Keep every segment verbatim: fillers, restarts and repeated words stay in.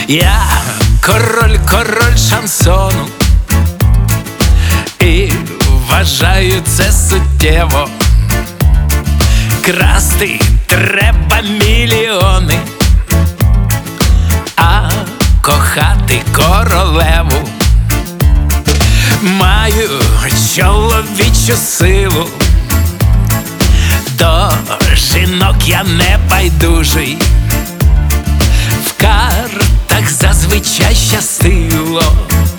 Я король, король шансону, і вважаю це суттєво. Красти треба мільйони, а кохати королеву. Маю чоловічу силу, до жінок я не байдужий. В картах зазвичай щастило,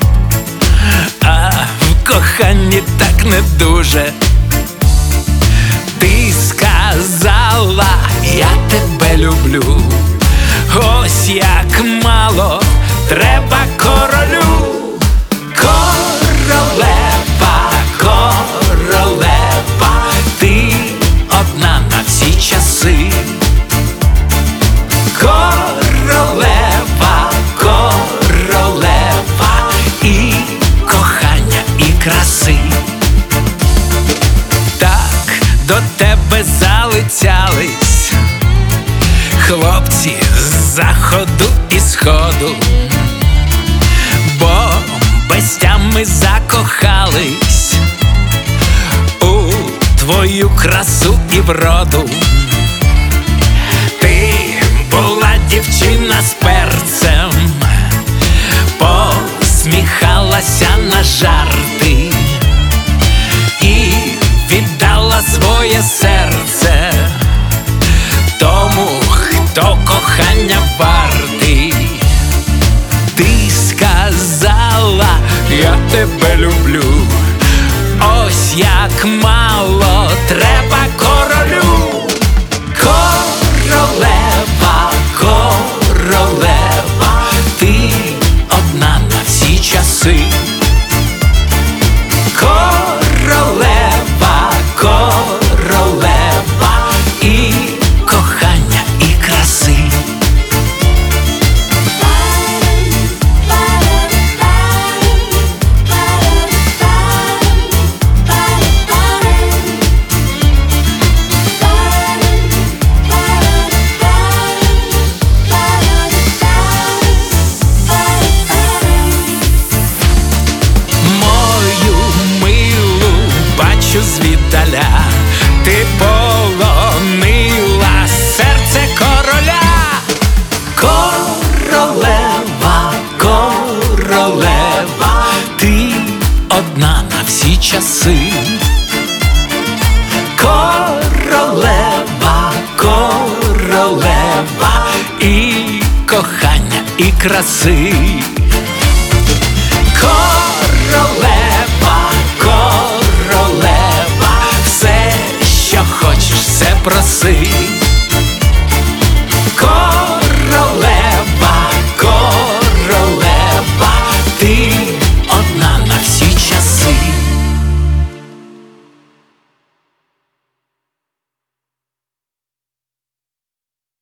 а в коханні так не дуже. Ти сказала, я тебе люблю, ось як мало треба королю. Королева, королева, ти одна на всі часи. Королева, королева, і кохання, і краси. Так до тебе залицялись хлопці з заходу і сходу, бо без тями закохались у твою красу і вроду. Ти була дівчина з перцем, посміхалася на жарти і віддала своє серце тому, хто кохання вартий. Ти сказала, я тебе люблю, ось як мало треба королю. Королева, королева, ти одна на всі часи. Королева, королева, і кохання, і краси. Звіддаля ти полонила серце короля. Королева, королева, ти одна на всі часи. Королева, королева, і кохання, і краси. Королева, королева, все, що хочеш, все проси.